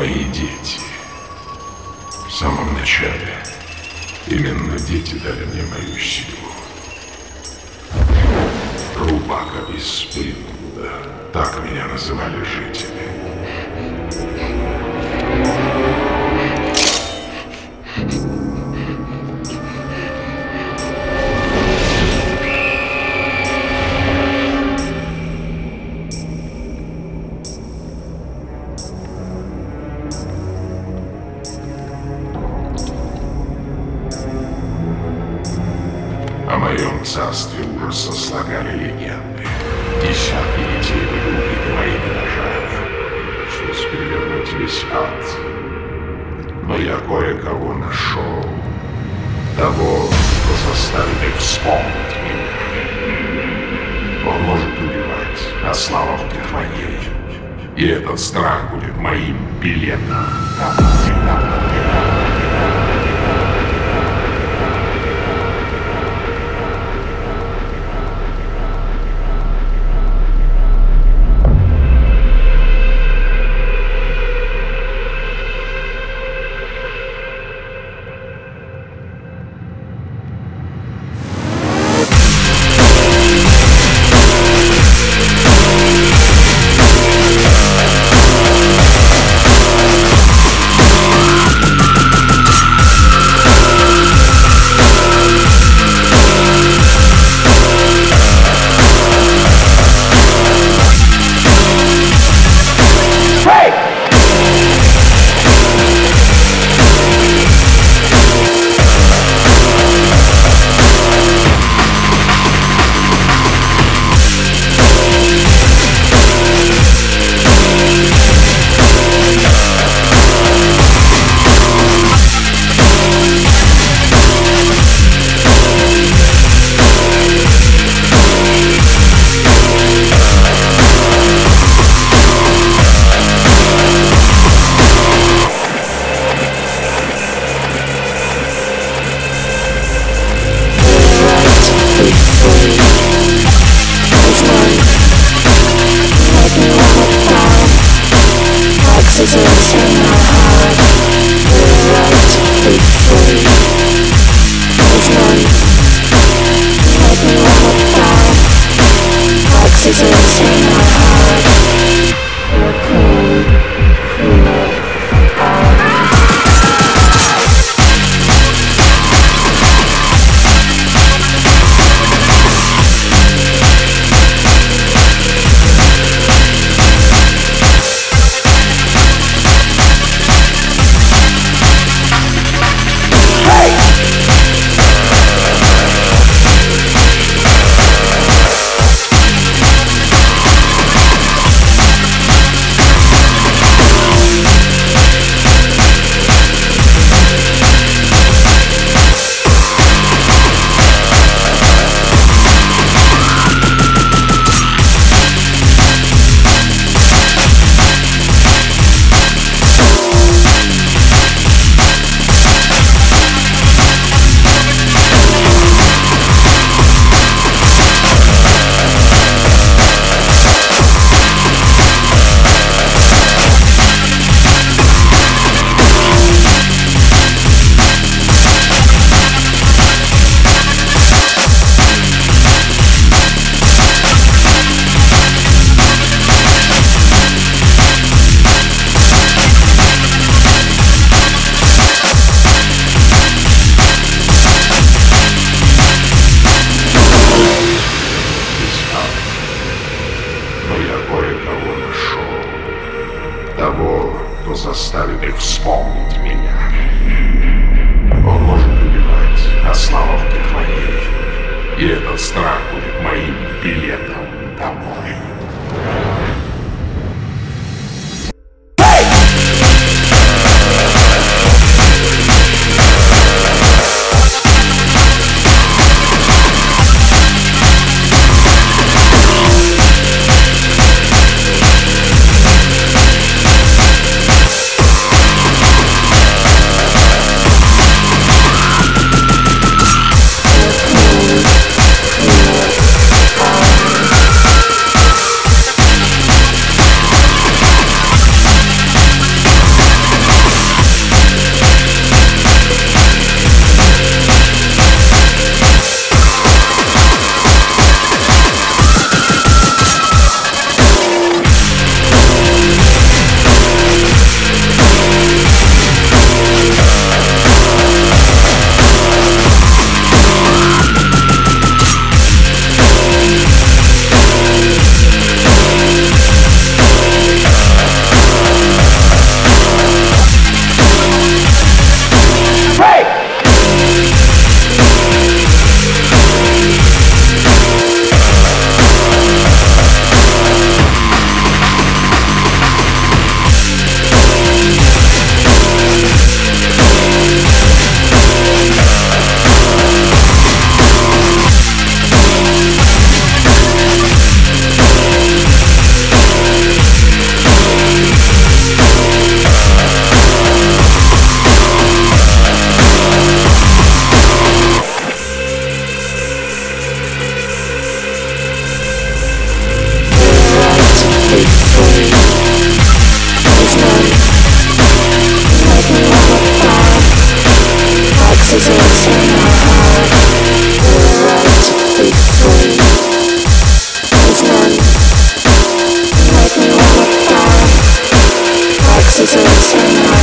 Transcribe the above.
мои дети. В самом начале именно дети дали мне мою силу. Рубака из Спрингвуда, так меня называли жители. О моем царстве ужаса слагали легенды. Десятки детей были убиты моими ножами, чтобы перевернуть весь ад. Но я кое-кого нашел. Того, кто заставит их вспомнить меня. Он может убивать, а слава будет моей. И этот страх будет моим билетом. Заставит их вспомнить меня. Он может убивать, а слава будет моей. И этот страх будет моим билетом домой. Exercise